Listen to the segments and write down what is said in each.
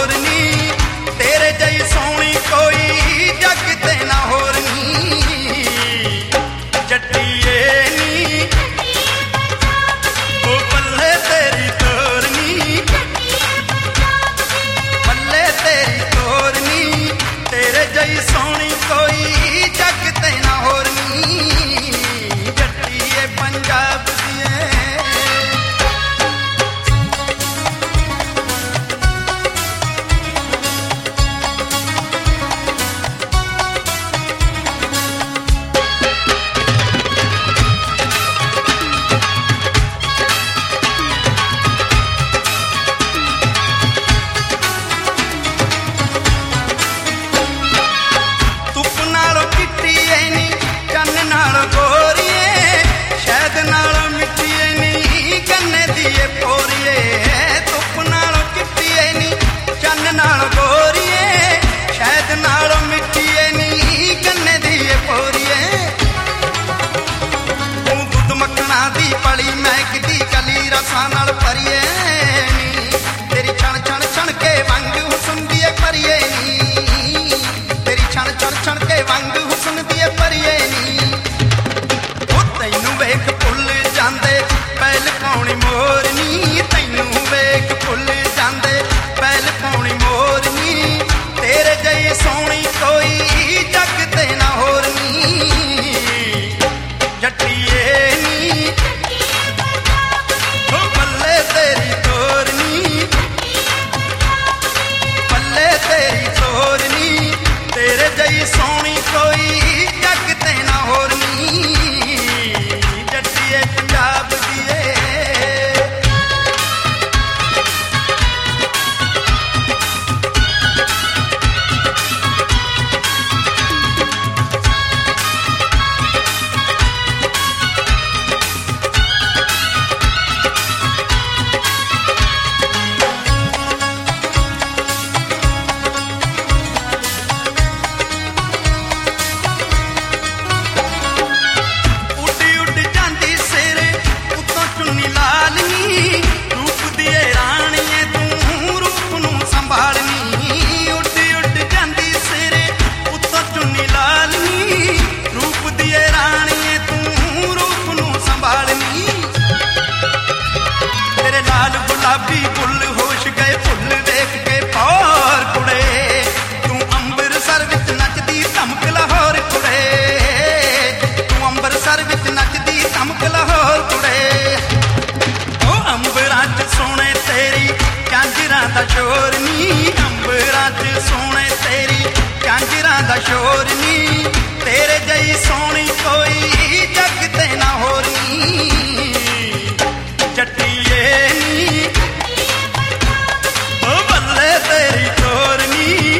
ਹੋਰ ਨੀ, ਤੇਰੇ ਜਈ ਸੋਹਣੀ ਕੋਈ ਜੱਗ ਤੇ ਨਾ ਹੋਰ ਨੀ। ਜੱਟੀਏ ਨੀ ਉਹ ਬੱਲੇ ਤੇਰੀ ਤੋਰ ਨੀ, ਬੱਲੇ ਤੇਰੀ ਤੋਰ ਨੀ, ਤੇਰੇ ਜਈ ਸੋਹਣੀ ਕੋਈ ਜੱਗ ਤੇ ਨਾ ਹੋਰ ਨੀ। ਜੱਟੀਏ ਪੰਜਾਬ ਦੀਏ ਨਾਲ ਭਰੀਏ ਨੀ, ਤੇਰੀ ਛਣ ਛਣ ਛਣ ਕੇ ਵੰਗ ਹੁਸਨ ਦੀਏ ਭਰੀਏ ਨੀ, ਤੇਰੀ ਛਣ ਛਣ ਛਣ ਕੇ ਵੰਗ ਹੁਸਨ ਦੀਏ ਭਰੀਏ ਨੀ। ਉਹ ਤੈਨੂੰ ਵੇਖ ਭੁੱਲ ਜਾਂਦੇ ਪੈਲ ਪਾਉਣੀ ਮੋਰ ਨੀ, ਤੈਨੂੰ ਵੇਖ ਭੁੱਲ ਜਾਂਦੇ ਪੈਲ ਪਾਉਣੀ ਮੋਰ ਨੀ, ਤੇਰੇ ਜਈ ਸੋਹਣੀ ਕੋਈ ਜੱਗ ਤੇ ਨਾ ਹੋਰ ਨੀ। ਜੱਟੀਏ ਨੀ ਤੇਰੀ ਤੋਰ ਨੀ, ਬੱਲੇ ਤੇਰੀ ਤੋਰ ਨੀ, ਤੇਰੇ ਜਈ ਸੋਹਣੀ ਕੋਈ ਜੱਗ ਤੇ ਨਾ ਹੋਰ ਨੀ। ਜੱਟੀਏ ਪੰਜਾਬ ਦੀਏ ਗੁਲਾਬੀ ਫੁੱਲ ਹੋਸ਼ ਗਏ ਫੁੱਲ ਵੇਖ ਕੇ ਪੌਰ ਕੁੜੇ, ਤੂੰ ਅੰਮ੍ਰਿਤਸਰ ਵਿੱਚ ਨੱਚਦੀ ਧਮਕ ਲਾਹੌਰ ਕੁੜੇ, ਤੂੰ ਅੰਮ੍ਰਿਤਸਰ ਵਿੱਚ ਨੱਚਦੀ ਧਮਕ ਲਾਹੌਰ ਕੁੜੇ। ਉਹ ਅੰਬਰਾਂ 'ਚ ਸੋਹਣੇ ਤੇਰੀ ਝਾਂਜਰਾਂ ਦਾ ਸ਼ੋਰ ਨੀ, ਅੰਬਰਾਂ 'ਚ ਸੋਹਣੇ ਤੇਰੀ ਝਾਂਜਰਾਂ ਦਾ ਸ਼ੋਰ ਨੀ, ਤੇਰੇ ਜਈ ਸੋਹਣੀ ਕੋਈ ਜੱਗ ਤੇ ਨਾ ਹੋਰ ਨੀ। ਜੱਟੀਏ ਨੀ ਉਹ ਬੱਲੇ ਤੇਰੀ ਤੋਰ ਨੀ,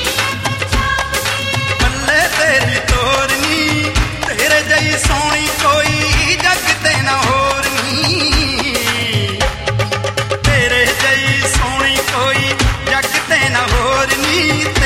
ਬੱਲੇ ਤੇਰੀ ਤੋਰ ਨੀ, ਤੇਰੇ ਜਈ ਸੋਹਣੀ ਕੋਈ ਜੱਗ ਤੇ ਨਾ ਹੋਰ ਨੀ। ਤੇਰੇ ਜਈ ਸੋਹਣੀ ਕੋਈ ਜੱਗ ਤੇ ਨਾ ਹੋਰ ਨੀ।